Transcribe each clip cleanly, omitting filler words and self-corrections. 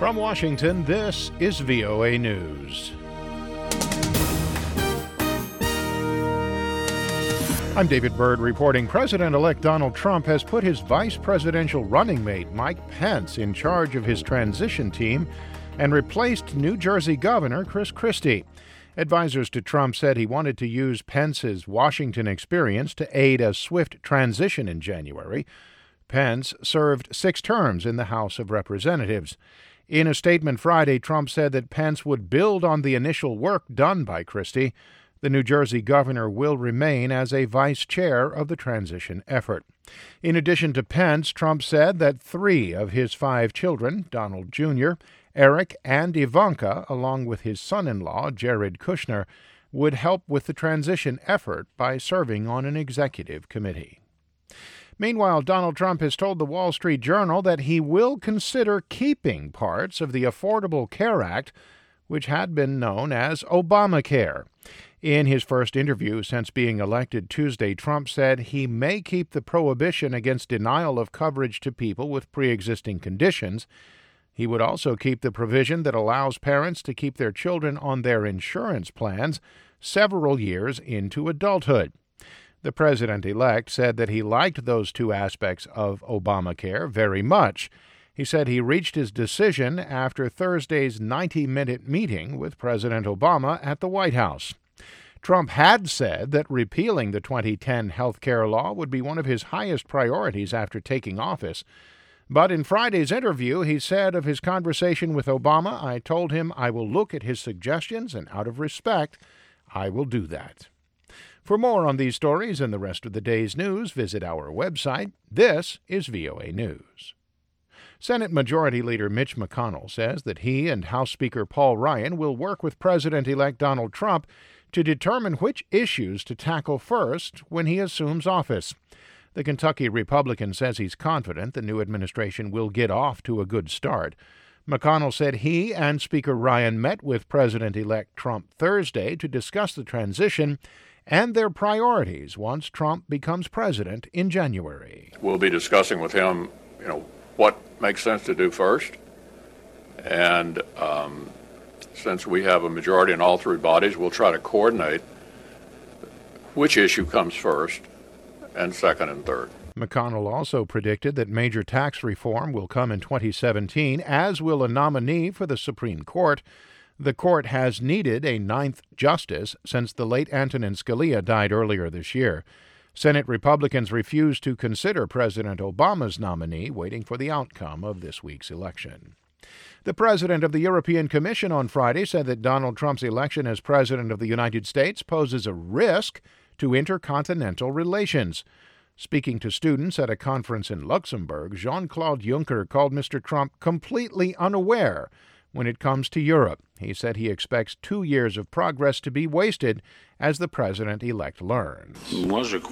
From Washington, this is VOA News. I'm David Byrd reporting President-elect Donald Trump has put his vice presidential running mate, Mike Pence, in charge of his transition team and replaced New Jersey Governor Chris Christie. Advisors to Trump said he wanted to use Pence's Washington experience to aid a swift transition in January. Pence served 6 terms in the House of Representatives. In a statement Friday, Trump said that Pence would build on the initial work done by Christie. The New Jersey governor will remain as a vice chair of the transition effort. In addition to Pence, Trump said that 3 of his 5 children, Donald Jr., Eric, and Ivanka, along with his son-in-law, Jared Kushner, would help with the transition effort by serving on an executive committee. Meanwhile, Donald Trump has told the Wall Street Journal that he will consider keeping parts of the Affordable Care Act, which had been known as Obamacare. In his first interview since being elected Tuesday, Trump said he may keep the prohibition against denial of coverage to people with pre-existing conditions. He would also keep the provision that allows parents to keep their children on their insurance plans several years into adulthood. The president-elect said that he liked those 2 aspects of Obamacare very much. He said he reached his decision after Thursday's 90-minute meeting with President Obama at the White House. Trump had said that repealing the 2010 health care law would be one of his highest priorities after taking office. But in Friday's interview, he said of his conversation with Obama, "I told him I will look at his suggestions, and out of respect, I will do that." For more on these stories and the rest of the day's news, visit our website. This is VOA News. Senate Majority Leader Mitch McConnell says that he and House Speaker Paul Ryan will work with President-elect Donald Trump to determine which issues to tackle first when he assumes office. The Kentucky Republican says he's confident the new administration will get off to a good start. McConnell said he and Speaker Ryan met with President-elect Trump Thursday to discuss the transition and their priorities once Trump becomes president in January. We'll be discussing with him, what makes sense to do first. And since we have a majority in all 3 bodies, we'll try to coordinate which issue comes first and second and third. McConnell also predicted that major tax reform will come in 2017, as will a nominee for the Supreme Court. The court has needed a 9th justice since the late Antonin Scalia died earlier this year. Senate Republicans refused to consider President Obama's nominee, waiting for the outcome of this week's election. The president of the European Commission on Friday said that Donald Trump's election as president of the United States poses a risk to intercontinental relations. Speaking to students at a conference in Luxembourg, Jean-Claude Juncker called Mr. Trump completely unaware when it comes to Europe. He said he expects 2 years of progress to be wasted as the president-elect learns. He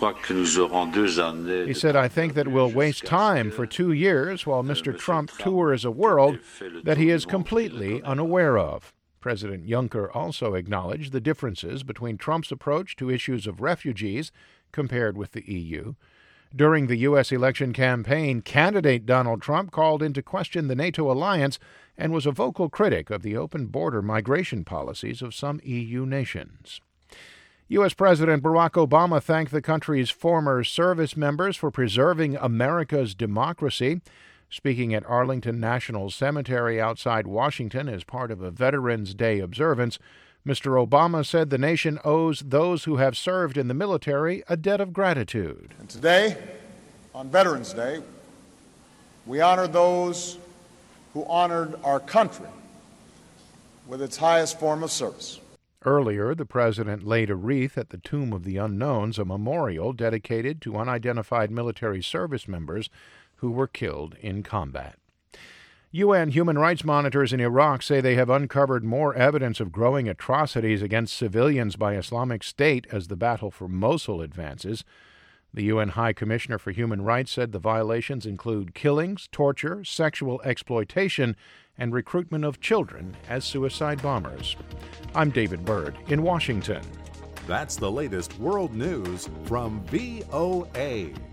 said, "I think that we'll waste time for 2 years while Mr. Trump tours a world that he is completely unaware of." President Juncker also acknowledged the differences between Trump's approach to issues of refugees compared with the EU. During the U.S. election campaign, candidate Donald Trump called into question the NATO alliance and was a vocal critic of the open border migration policies of some EU nations. U.S. President Barack Obama thanked the country's former service members for preserving America's democracy. Speaking at Arlington National Cemetery outside Washington as part of a Veterans Day observance, Mr. Obama said the nation owes those who have served in the military a debt of gratitude. And today, on Veterans Day, we honor those who honored our country with its highest form of service. Earlier, the president laid a wreath at the Tomb of the Unknowns, a memorial dedicated to unidentified military service members who were killed in combat. UN human rights monitors in Iraq say they have uncovered more evidence of growing atrocities against civilians by Islamic State as the battle for Mosul advances. The UN High Commissioner for Human Rights said the violations include killings, torture, sexual exploitation, and recruitment of children as suicide bombers. I'm David Byrd in Washington. That's the latest world news from VOA.